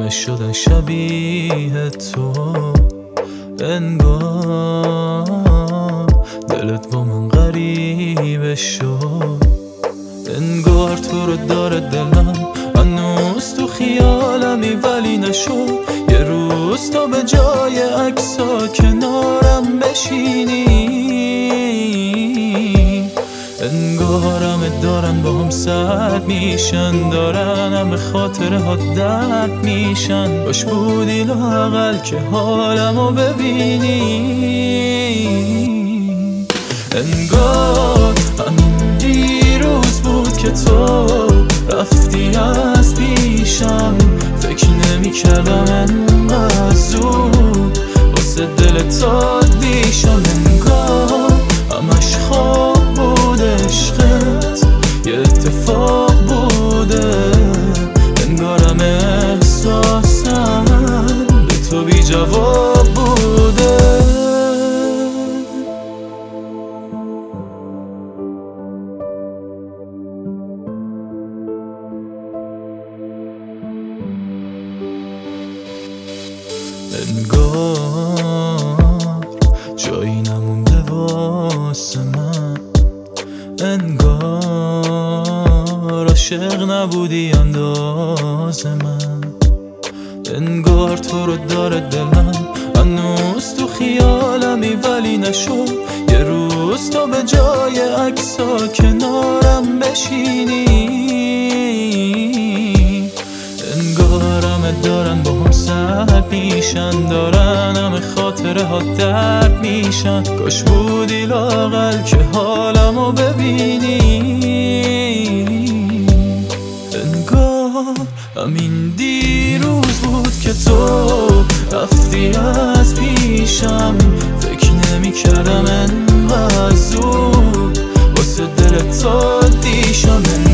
دیوونه شدن شبیه تو، انگار دلت با من غریبه شد، انگار تو رو داره دلم هنوز تو خیالمی ولی نشد یه روز تو به جای عکسا کنارم بشینی، انگارم دارن با هم سرد میشن، دارن همه خاطره ها درد میشن، باش بودی لااقل که حالمو ببینی، انگار همین دیروز بود که تو رفتی از پیشم، فکر نمی کردم انقدر زود واسه دلت عادیشم، انگار همش خواب بود عشقت یه اتفاق بوده، انگارم احساسم به تو بی جواب بوده. انگار جایی نمونده واسه من، انگار عاشق نبودی انداز من، انگار تو رو داره دلم هنوز تو خیالمی ولی نشد یه روز تو به جای عکسا کنارم بشینی، انگارم دارن با هم سرد میشن، دارن همه خاطره ها درد میشن، کاش بودی لااقل که حالمو ببینی، انگار همین دیروز بود که تو رفتی از پیشم، فکر نمی کردم انقدر زود واسه دلت عادیشم.